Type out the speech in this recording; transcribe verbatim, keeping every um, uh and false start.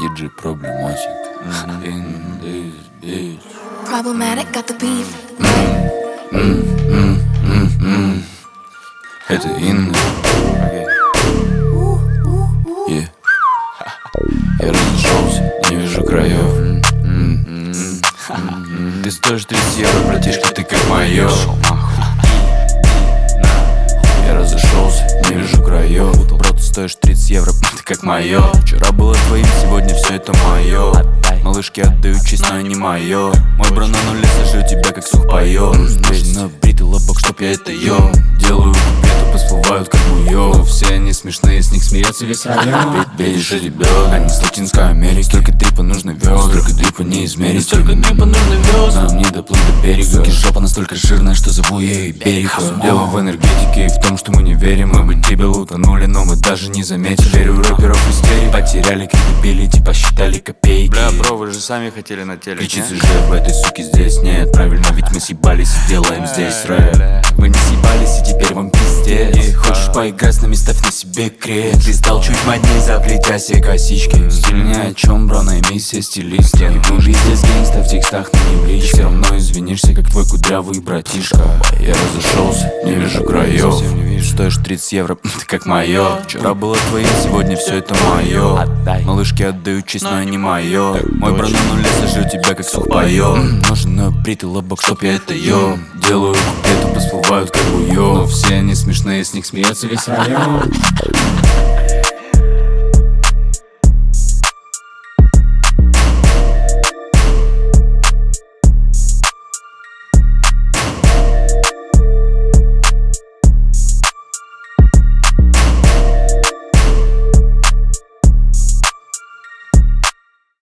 диджей Проблематик. In this bitch. Problematic, got the beef. Это Инна. Yeah. Я разошелся, не вижу краев. Ты стоишь тридцать евро, братишка, ты как моё. Я разошелся, не вижу краев. Бро, ты стоишь тридцать евро, ты как моё. Вчера было твоим, сегодня все это моё. Малышки отдают честь, но не моё. Мой бро на нуле, сожру тебя как сухпайо. Нужен бритый лобок, чтоб я это ел. Делаю куплеты, всплывают как буё. Но все они смешные, с них смеется весь район. Бедишь ребят, они с Латинской Америки. Столько дрипа нужно вёз, столько дрипа не измерить. Столько дрипа нужно вёз, нам не доплыть до берега. Суки, жопа настолько жирная, что зову ей берег. Дело в энергетике и в том, что мы не верим. Мы бы тебя утонули, но мы даже не заметили. Верю рэперов истерик, потеряли кредибилити, посчитали копейки. Бля, бро, вы же сами хотели на телек, Кричится же в этой суке здесь нет. Правильно, ведь мы съебались и делаем здесь рэп. Вы не съебались и теперь вам пиздец. И хочешь поиграть с нами, ставь на себе крест. Ты стал чуть модней, заплетя себе косички. Стиль ни о чем, бро, найми себе стилиста. И мы пиздец гейнгста в текстах, но не в личке. Все равно извинишься, как твой кудрявый братишка. Я разошелся, не вижу краев. Стоишь тридцать евро, ты как моё. Вчера было твоим, сегодня все это моё. Малышки отдают честь, но не моё. Мой бро на нуле, сожру тебя как сухпайо. Нужен бритый лобок, чтоб я это ел. Делаю куплеты, всплывают как буё. Но все они смешные, с них смеется весь район.